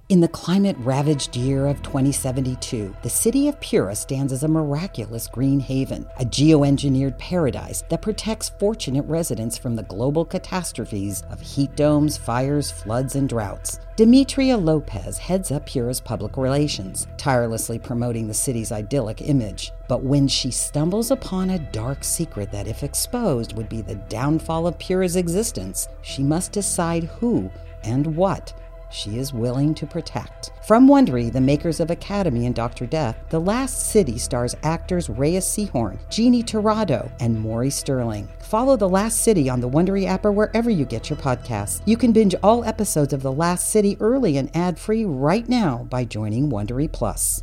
In the climate-ravaged year of 2072, the city of Pura stands as a miraculous green haven, a geoengineered paradise that protects fortunate residents from the global catastrophes of heat domes, fires, floods, and droughts. Demetria Lopez heads up Pura's public relations, tirelessly promoting the city's idyllic image. But when she stumbles upon a dark secret that, if exposed, would be the downfall of Pura's existence, she must decide who and what she is willing to protect. From Wondery, the makers of Academy and Dr. Death, The Last City stars actors Reyes Sehorn, Jeannie Torrado, and Maury Sterling. Follow The Last City on the Wondery app or wherever you get your podcasts. You can binge all episodes of The Last City early and ad-free right now by joining Wondery Plus.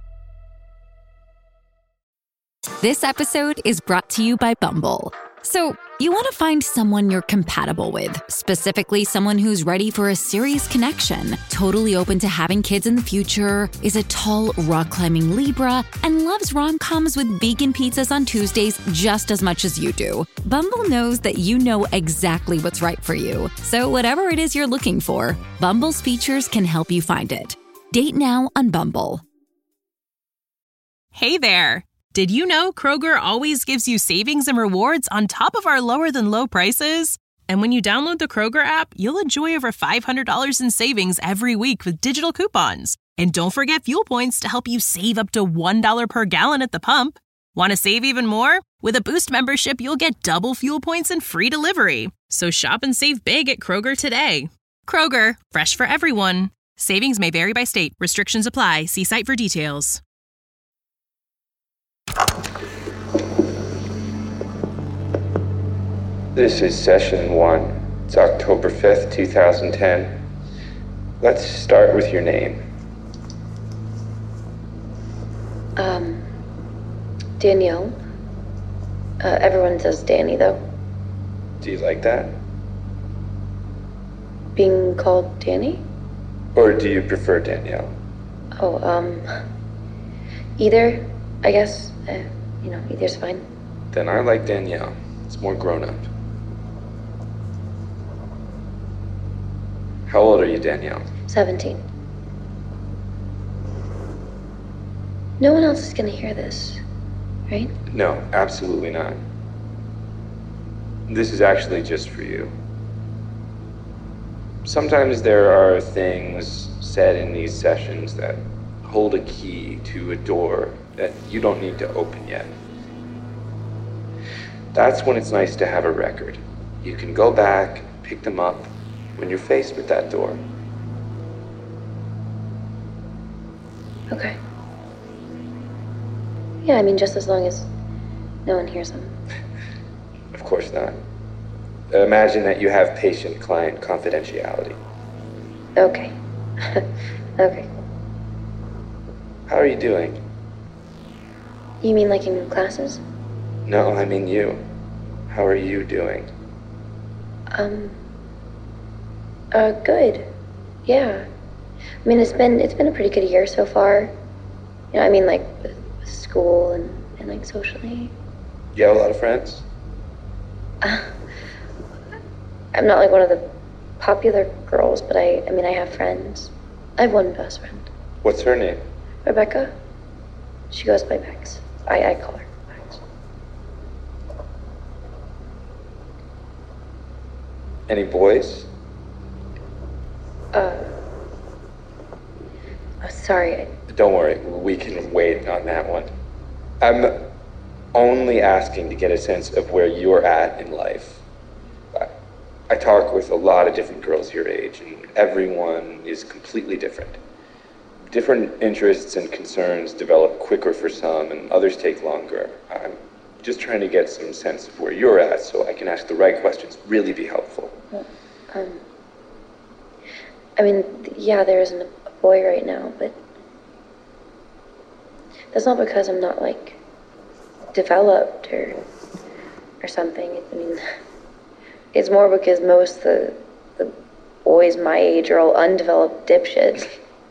This episode is brought to you by Bumble. So, you want to find someone you're compatible with, specifically someone who's ready for a serious connection, totally open to having kids in the future, is a tall, rock-climbing Libra, and loves rom-coms with vegan pizzas on Tuesdays just as much as you do. Bumble knows that you know exactly what's right for you. So whatever it is you're looking for, Bumble's features can help you find it. Date now on Bumble. Hey there. Did you know Kroger always gives you savings and rewards on top of our lower-than-low prices? And when you download the Kroger app, you'll enjoy over $500 in savings every week with digital coupons. And don't forget fuel points to help you save up to $1 per gallon at the pump. Want to save even more? With a Boost membership, you'll get double fuel points and free delivery. So shop and save big at Kroger today. Kroger, fresh for everyone. Savings may vary by state. Restrictions apply. See site for details. This is session 1. It's October 5th, 2010. Let's start with your name. Danielle. Everyone says Danny, though. Do you like that? Being called Danny? Or do you prefer Danielle? Either, I guess. Either's fine. Then I like Danielle. It's more grown-up. How old are you, Danielle? 17. No one else is gonna hear this, right? No, absolutely not. This is actually just for you. Sometimes there are things said in these sessions that hold a key to a door that you don't need to open yet. That's when it's nice to have a record. You can go back, pick them up when you're faced with that door. Okay. Yeah, just as long as no one hears them. Of course not. Imagine that you have patient-client confidentiality. Okay. Okay. How are you doing? You mean like in classes? No, I mean you. How are you doing? Good. Yeah. It's been a pretty good year so far. Like with school and like socially. You have a lot of friends? I'm not like one of the popular girls, but I have friends. I have one best friend. What's her name? Rebecca. She goes by Bex. I call her Bex. Any boys? Sorry. Don't worry, we can wait on that one. I'm only asking to get a sense of where you're at in life. I talk with a lot of different girls your age, and everyone is completely different. Different interests and concerns develop quicker for some, and others take longer. I'm just trying to get some sense of where you're at so I can ask the right questions, really be helpful. Yeah, there isn't a boy right now, but that's not because I'm not, like, developed or something. It's more because most of the boys my age are all undeveloped dipshits.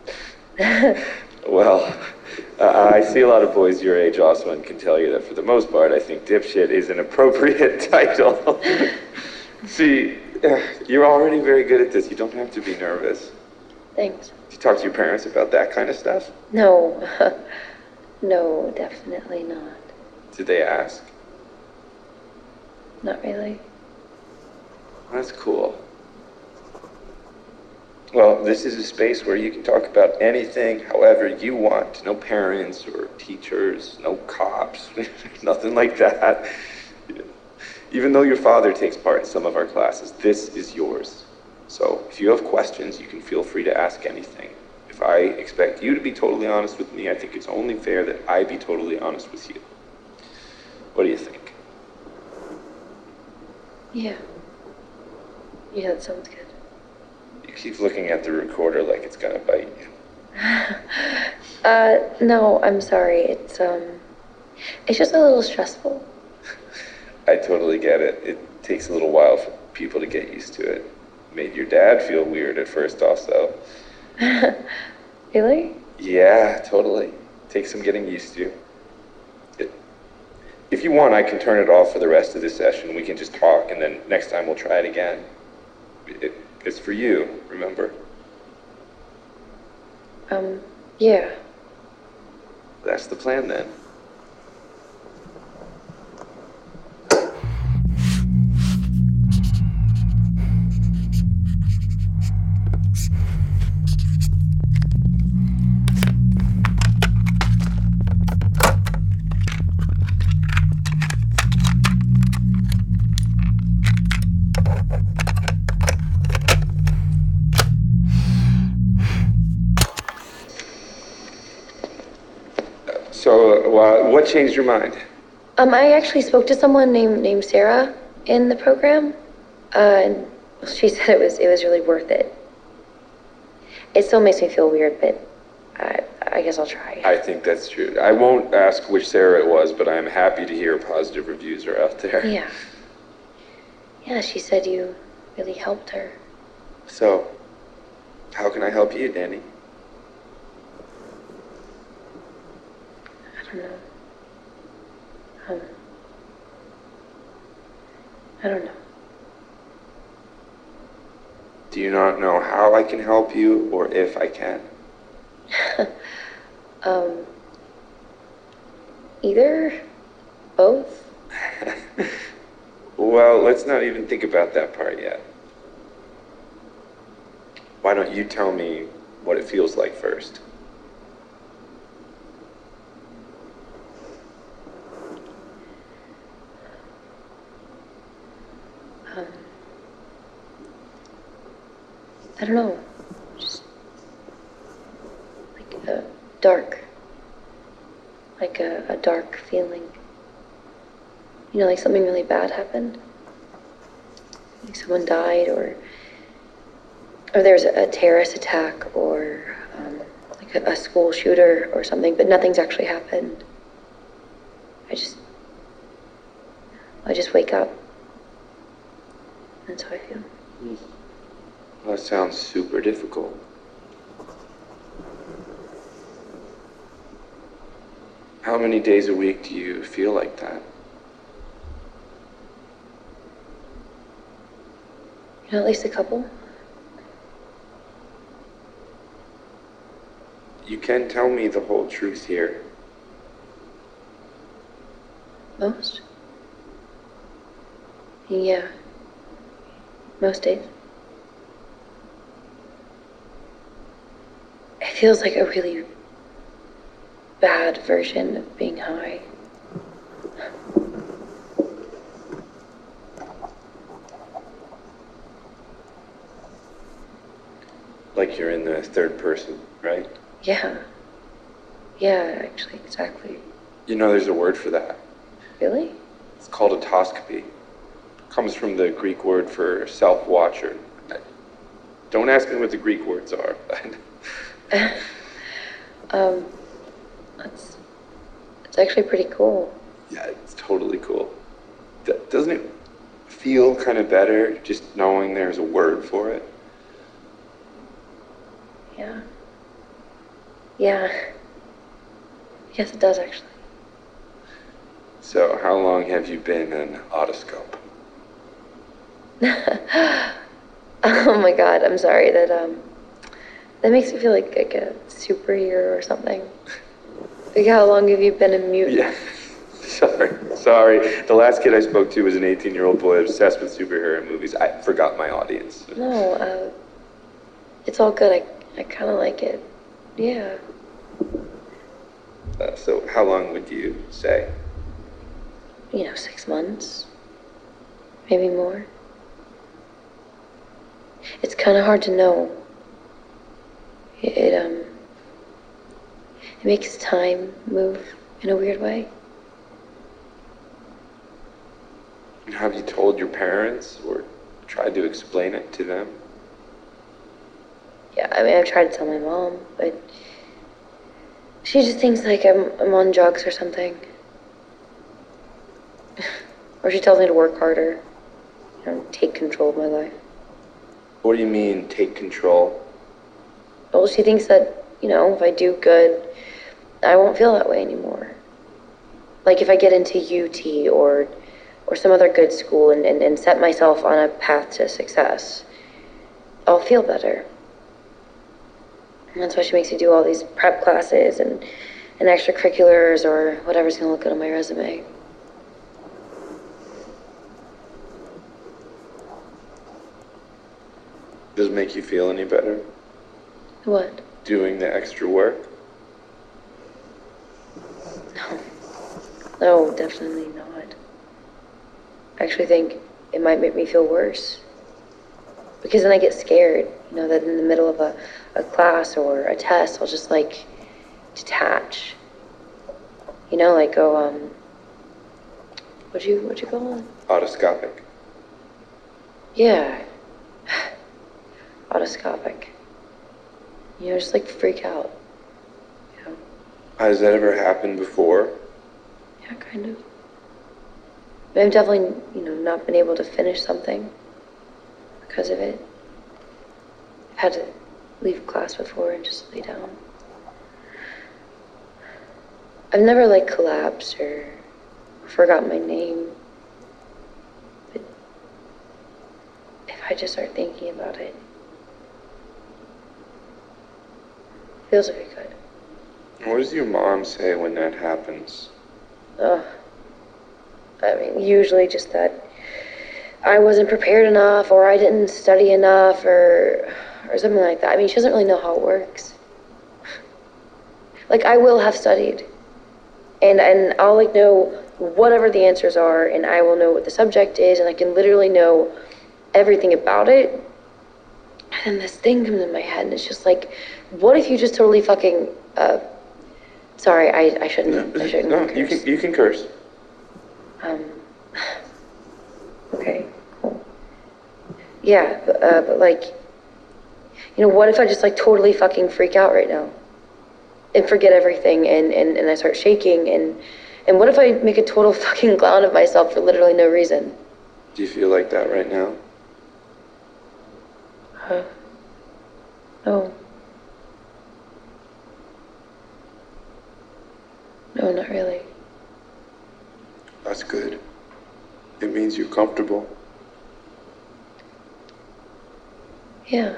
Well, I see a lot of boys your age also and can tell you that for the most part, I think dipshit is an appropriate title. See, you're already very good at this. You don't have to be nervous. Thanks. you talk to your parents about that kind of stuff? No. No, definitely not. Did they ask? Not really. That's cool. Well, this is a space where you can talk about anything, however you want. No parents or teachers, no cops, nothing like that. Even though your father takes part in some of our classes, this is yours. So if you have questions, you can feel free to ask anything. If I expect you to be totally honest with me, I think it's only fair that I be totally honest with you. What do you think? Yeah. Yeah, that sounds good. You keep looking at the recorder like it's gonna bite you. No, I'm sorry. It's just a little stressful. I totally get it. It takes a little while for people to get used to it. Made your dad feel weird at first also. Really? Yeah, totally. Takes some getting used to. If you want, I can turn it off for the rest of the session. We can just talk, and then next time we'll try it again. It's for you, remember? Yeah. That's the plan then. So, what changed your mind? I actually spoke to someone named Sarah in the program, and she said it was really worth it. It still makes me feel weird, but I guess I'll try. I think that's true. I won't ask which Sarah it was, but I'm happy to hear positive reviews are out there. Yeah. Yeah, she said you really helped her. So, how can I help you, Danny? I don't know. I don't know. Do you not know how I can help you, or if I can? Either? Both? Well, let's not even think about that part yet. Why don't you tell me what it feels like first? I don't know. Just like a dark. Like a dark feeling. You know, like something really bad happened. Like someone died, or there's a terrorist attack, or like a school shooter or something, but nothing's actually happened. I just wake up. That's how I feel. Well, that sounds super difficult. How many days a week do you feel like that? You know, at least a couple. You can tell me the whole truth here. Most? Yeah. Most days. It feels like a really bad version of being high. Like you're in the third person, right? Yeah. Yeah, actually, exactly. You know, there's a word for that. Really? It's called autoscopy. Comes from the Greek word for self-watcher. Don't ask me what the Greek words are. It's actually pretty cool. Yeah, it's totally cool. Doesn't it feel kind of better just knowing there's a word for it? Yeah. Yeah. Yes, it does, actually. So, how long have you been an otoscope? Oh my God, I'm sorry that, That makes me feel like a superhero or something. Like, how long have you been a mutant? Yeah. Sorry. The last kid I spoke to was an 18-year-old boy obsessed with superhero movies. I forgot my audience. No, it's all good. I kind of like it. Yeah. So how long would you say? 6 months. Maybe more. It's kind of hard to know. It makes time move in a weird way. Have you told your parents or tried to explain it to them? Yeah, I mean, I've tried to tell my mom, but she just thinks like I'm on drugs or something. Or she tells me to work harder, take control of my life. What do you mean, take control? Well, she thinks that, if I do good, I won't feel that way anymore. Like if I get into UT or some other good school and set myself on a path to success, I'll feel better. And that's why she makes me do all these prep classes and extracurriculars or whatever's gonna look good on my resume. Does it make you feel any better? What? Doing the extra work? No, definitely not. I actually think it might make me feel worse. Because then I get scared, that in the middle of a class or a test, I'll just detach. Go, what'd you call it? Autoscopic. Yeah. Autoscopic. Just freak out. Has that ever happened before? Yeah, kind of. But I've definitely, not been able to finish something because of it. I've had to leave class before and just lay down. I've never collapsed or forgot my name. But if I just start thinking about it, it feels very good. What does your mom say when that happens? Usually just that I wasn't prepared enough or I didn't study enough or something like that. She doesn't really know how it works. I will have studied and I'll know whatever the answers are and I will know what the subject is and I can literally know everything about it. And then this thing comes in my head and it's just what if you just totally fucking, sorry, I shouldn't. No, I shouldn't curse. you can curse. Okay, cool. Yeah, but what if I just totally fucking freak out right now and forget everything and I start shaking and what if I make a total fucking clown of myself for literally no reason? Do you feel like that right now? No. No, not really. That's good. It means you're comfortable. Yeah.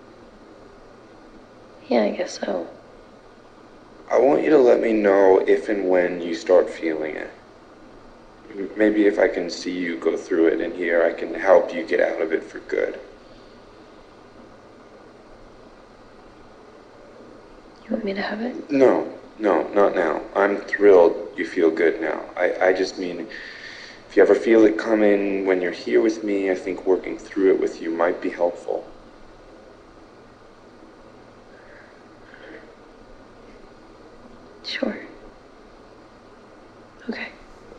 Yeah, I guess so. I want you to let me know if and when you start feeling it. Maybe if I can see you go through it in here, I can help you get out of it for good. You want me to have it? No, not now. I'm thrilled you feel good now. I just mean, if you ever feel it coming when you're here with me, I think working through it with you might be helpful. Sure. Okay.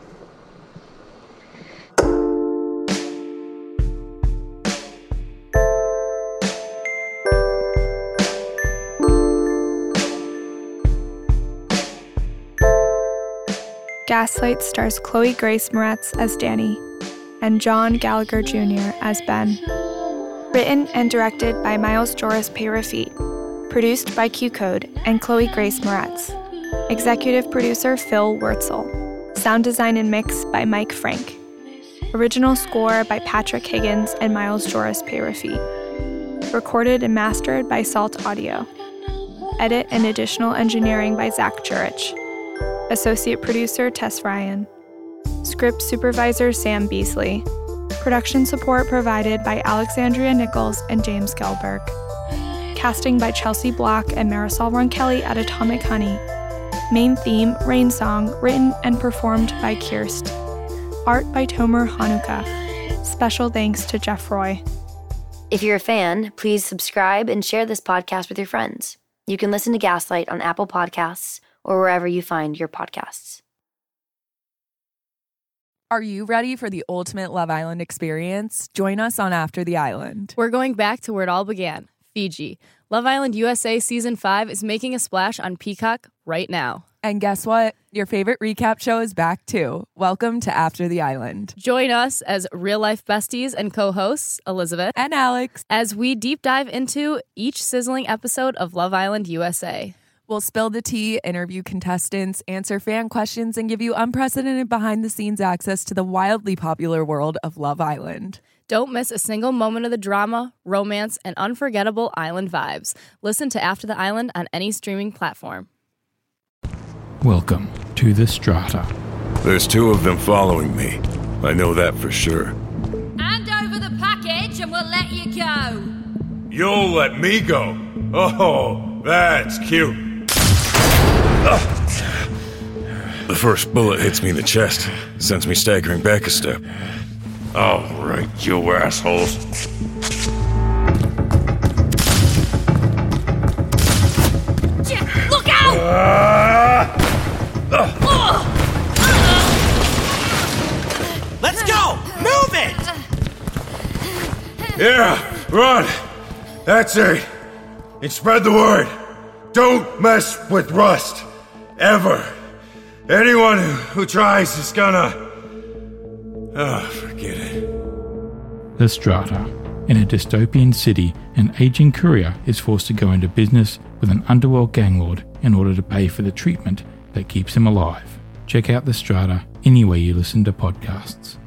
Gaslight stars Chloe Grace Moretz as Danny and John Gallagher Jr. as Ben. Written and directed by Miles Joris Peyrefitte. Produced by Q-Code and Chloe Grace Moretz. Executive producer Phil Wurtzel. Sound design and mix by Mike Frank. Original score by Patrick Higgins and Miles Joris Peyrefitte. Recorded and mastered by Salt Audio. Edit and additional engineering by Zach Jurich. Associate producer Tess Ryan. Script supervisor Sam Beasley. Production support provided by Alexandria Nichols and James Gelberg. Casting by Chelsea Block and Marisol Ronkelli at Atomic Honey. Main theme, Rain Song, written and performed by Kirst. Art by Tomer Hanukkah. Special thanks to Jeff Roy. If you're a fan, please subscribe and share this podcast with your friends. You can listen to Gaslight on Apple Podcasts or wherever you find your podcasts. Are you ready for the ultimate Love Island experience? Join us on After the Island. We're going back to where it all began, Fiji. Love Island USA Season 5 is making a splash on Peacock right now. And guess what? Your favorite recap show is back too. Welcome to After the Island. Join us as real-life besties and co-hosts, Elizabeth and Alex, as we deep dive into each sizzling episode of Love Island USA. We'll spill the tea, interview contestants, answer fan questions, and give you unprecedented behind-the-scenes access to the wildly popular world of Love Island. Don't miss a single moment of the drama, romance, and unforgettable island vibes. Listen to After the Island on any streaming platform. Welcome to the Strata. There's two of them following me. I know that for sure. Hand over the package and we'll let you go. You'll let me go? Oh, that's cute. The first bullet hits me in the chest, sends me staggering back a step. All right, you assholes. Look out! Let's go! Move it! Yeah, run! That's it. And spread the word. Don't mess with Rust. Ever. Anyone who tries is gonna... forget it. The Strata. In a dystopian city, an aging courier is forced to go into business with an underworld gang lord in order to pay for the treatment that keeps him alive. Check out The Strata anywhere you listen to podcasts.